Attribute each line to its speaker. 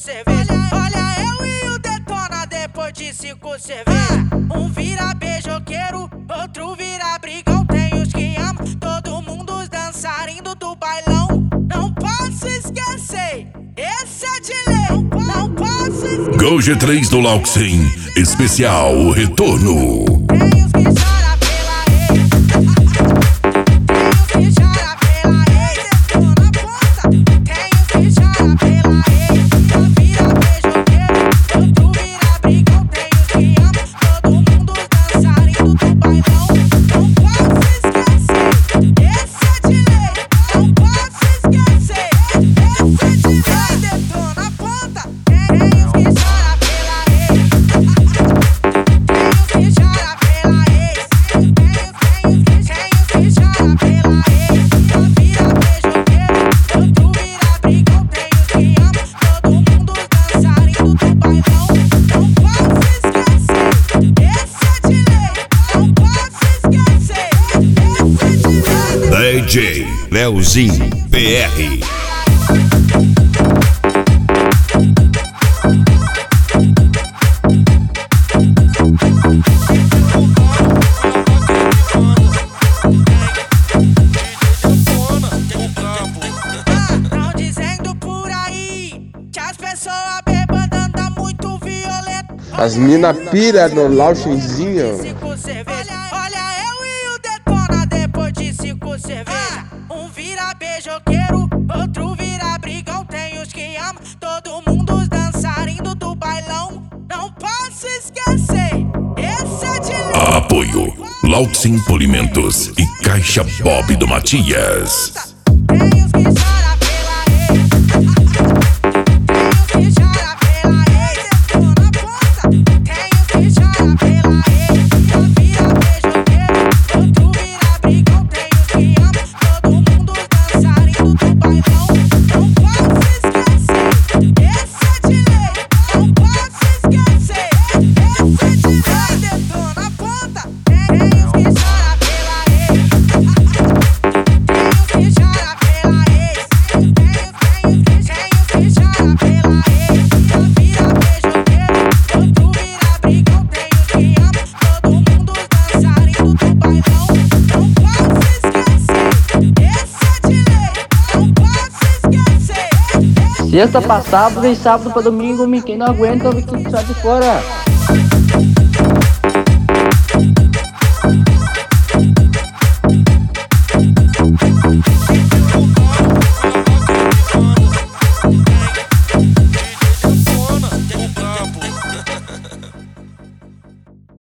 Speaker 1: cervejas. Olha eu e o Detona depois de 5 cervejas. Um vira beijoqueiro, outro vira brigão. Tem os que amam, todo mundo os dançarinos do bailão. Não posso esquecer, esse é de lei. Não posso esquecer.
Speaker 2: Go G3 do Lauxin, especial o retorno.
Speaker 1: Tem os que choram pela ex. Tem os que choram pela ex. Detona na ponta. Tem os que choram pela ex. Um vira beijoqueiro, outro vira brigão. Tem os que amam, todo mundo os dançarinos do bailão. Não posso esquecer, esse é de lei. Não posso esquecer, esse é de lei. Detona na ponta. Tem os que choram pela ex. Tem os que choram pela ex. Tem os que choram pela ex. Um vira beijoqueiro, outro vira brigão. Tem os que amam, todo mundo os dançarinos do bailão. Não posso esquecer, esse é de lei. Não posso esquecer, esse é de lei.
Speaker 2: DJ Leozinho PR.
Speaker 1: Tão dizendo por aí que as pessoas bêbadas andam muito violentas.
Speaker 3: As mina pira no Lauxinzinho.
Speaker 1: 5 cervejas. Olha eu e o Detona depois de 5 cervejas. Um vira beijoqueiro, outro vira brigão. Tem os que amam, todo mundo os dançarinos do bailão. Não posso esquecer, esse é de lei.
Speaker 2: Apoio Lauxin Polimentos e Caixa Bob do Matias.
Speaker 1: Tem os que choram pela ex. Tem os que choram pela ex. Detona na ponta. Tem os que choram pela ex. Um vira beijoqueiro, outro vira brigão. Tem os que amam, todo mundo os dançarinos do bailão. Não posso esquecer, esse é de lei. Não posso esquecer, esse é de lei. Detona na ponta. Tem os que choram pela ex. Tem os que choram pela ex. Tem os que choram pela ex. Um vira beijoqueiro, outro vira brigão. Tem os que amam, todo mundo os dançarinos do bailão. Não posso esquecer, esse é de lei. Não posso esquecer,
Speaker 4: Sexta pra sábado e sábado pra domingo, quem não aguenta, vai ficar de fora.